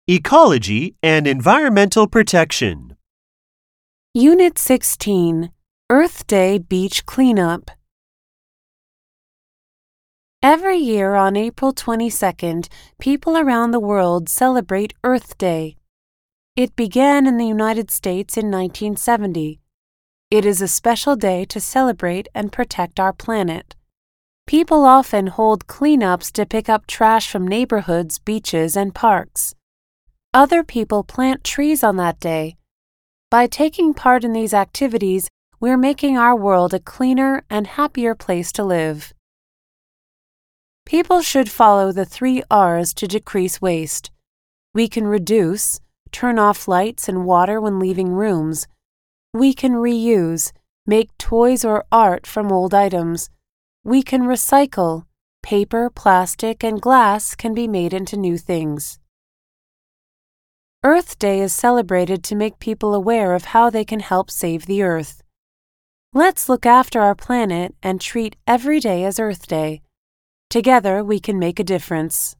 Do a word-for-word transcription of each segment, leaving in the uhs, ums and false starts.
Ecology and Environmental Protection. Unit sixteen, Earth Day Beach Cleanup. Every year on April twenty-second, people around the world celebrate Earth Day. It began in the United States in nineteen seventy. It is a special day to celebrate and protect our planet. People often hold cleanups to pick up trash from neighborhoods, beaches, and parks. Other people plant trees on that day. By taking part in these activities, we're making our world a cleaner and happier place to live. People should follow the three R's to decrease waste. We can reduce, turn off lights and water when leaving rooms. We can reuse, make toys or art from old items. We can recycle. Paper, plastic, and glass can be made into new things. Earth Day is celebrated to make people aware of how they can help save the Earth. Let's look after our planet and treat every day as Earth Day. Together, we can make a difference.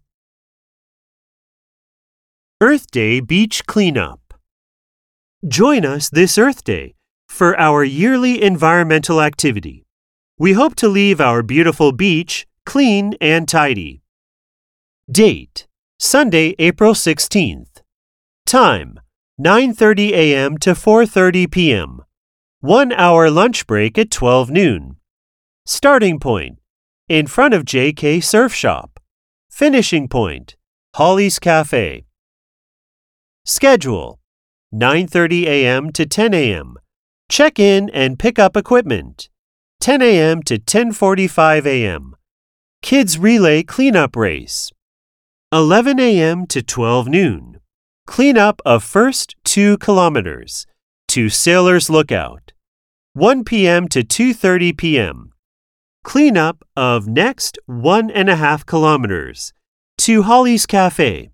Earth Day Beach Cleanup. Join us this Earth Day for our yearly environmental activity. We hope to leave our beautiful beach clean and tidy. Date: Sunday, April sixteenth. Time: nine thirty a m to four thirty p m One hour lunch break at twelve noon. Starting point: in front of J K Surf Shop. Finishing point: Holly's Cafe. Schedule: nine thirty a m to ten a m Check in and pick up equipment. ten a m to ten forty-five a m Kids Relay Cleanup Race. eleven a m to twelve noon. Cleanup of first two kilometers to Sailor's Lookout. one p m to two thirty p m Cleanup of next one and a half kilometers to Holly's Cafe.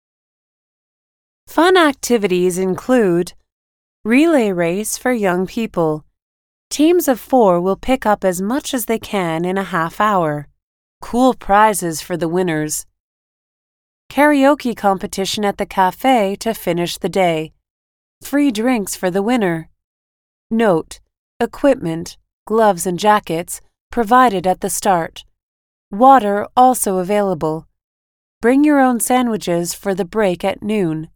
Fun activities include relay race for young people. Teams of four will pick up as much as they can in a half hour. Cool prizes for the winners. Karaoke competition at the cafe to finish the day. Free drinks for the winner. Note: equipment, gloves and jackets provided at the start. Water also available. Bring your own sandwiches for the break at noon.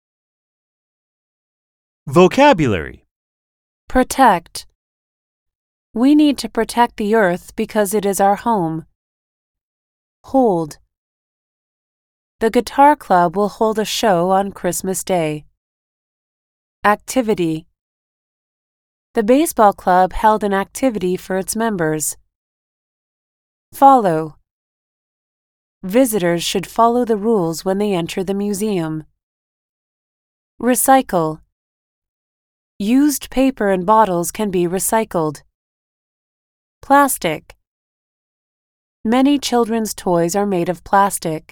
Vocabulary: Protect. We need to protect the earth because it is our home. Hold. The guitar club will hold a show on Christmas Day. Activity. The baseball club held an activity for its members. Follow. Visitors should follow the rules when they enter the museum. Recycle. Used paper and bottles can be recycled. Plastic. Many children's toys are made of plastic.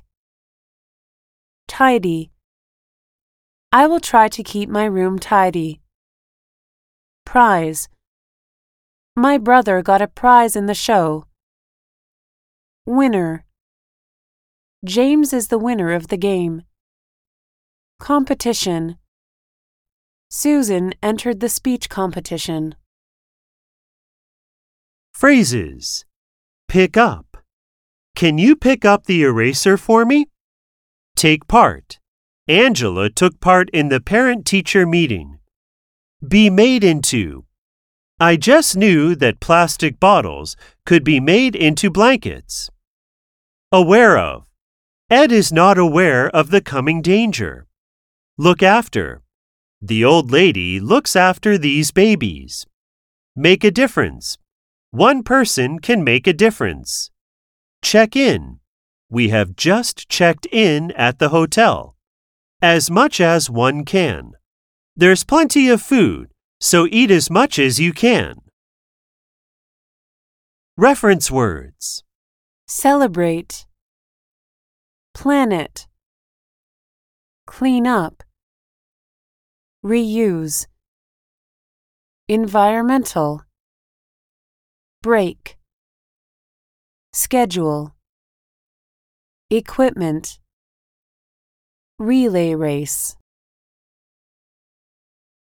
Tidy. I will try to keep my room tidy. Prize. My brother got a prize in the show. Winner. James is the winner of the game. Competition. Susan entered the speech competition. Phrases: pick up. Can you pick up the eraser for me? Take part. Angela took part in the parent-teacher meeting. Be made into. I just knew that plastic bottles could be made into blankets. Aware of. Ed is not aware of the coming danger. Look after. The old lady looks after these babies. Make a difference. One person can make a difference. Check in. We have just checked in at the hotel. As much as one can. There's plenty of food, so eat as much as you can. Reference words: Celebrate. Planet. Clean up. Reuse. Environmental. Break. Schedule. Equipment. Relay race.